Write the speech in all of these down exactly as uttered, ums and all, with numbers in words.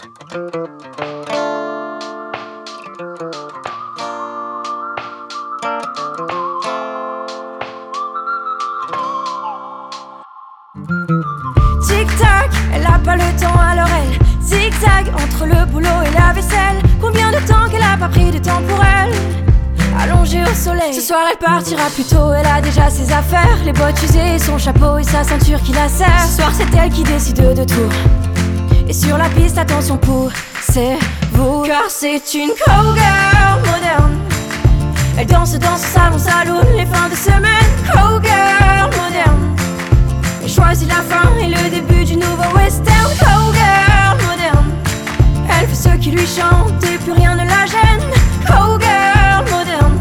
Tic-tac, elle a pas le temps alors elle zigzag entre le boulot et la vaisselle. Combien de temps qu'elle a pas pris de temps pour elle, allongée au soleil. Ce soir elle partira plus tôt, elle a déjà ses affaires, les bottes usées, son chapeau et sa ceinture qui la serre. Ce soir c'est elle qui décide de tout, et sur la piste attention poussez-vous, car c'est une cowgirl moderne. Elle danse dans son salon saloon les fins de semaine. Cowgirl moderne, elle choisit la fin et le début du nouveau western. Cowgirl moderne, elle fait ce qui lui chante et plus rien ne la gêne. Cowgirl moderne,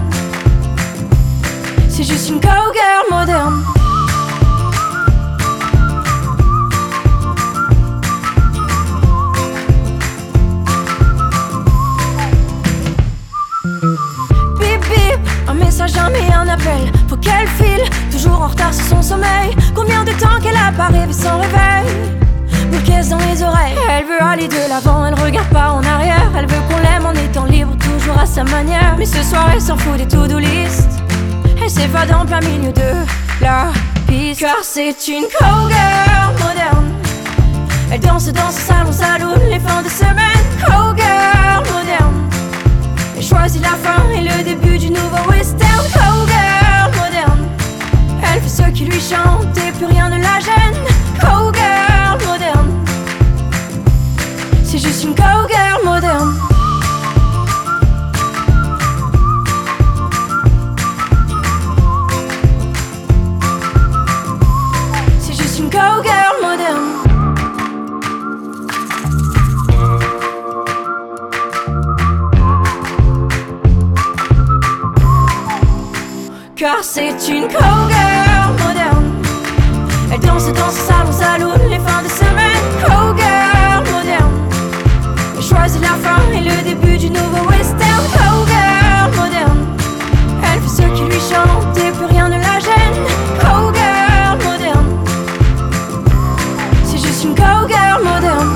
c'est juste une cowgirl moderne. Bip bip, un message, jamais un appel. Faut qu'elle file, toujours en retard sur son sommeil. Combien de temps qu'elle a pas rêvé sans réveil, bouquet dans les oreilles. Elle veut aller de l'avant, elle regarde pas en arrière. Elle veut qu'on l'aime en étant libre, toujours à sa manière. Mais ce soir elle s'en fout des to-do list, elle s'évade en plein milieu de la piste, car c'est une cowgirl moderne. Elle danse dans son salon saloon les fins de semaine. Cowgirl moderne, elle choisit la fin et le début du nouveau western. Cowgirl moderne, elle fait ce qui lui chante et plus rien ne la gêne. Cowgirl moderne, c'est juste une cowgirl moderne. C'est juste une cowgirl moderne. Car c'est une cowgirl moderne. Elle danse dans son salon saloon les fins de semaine. Cowgirl moderne, elle choisit la fin et le début du nouveau western. Cowgirl moderne, elle fait ce qui lui chante et plus rien ne la gêne. Cowgirl moderne, c'est juste une cowgirl moderne.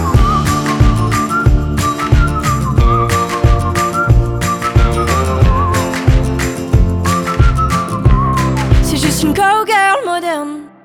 C'est juste une cowgirl moderne.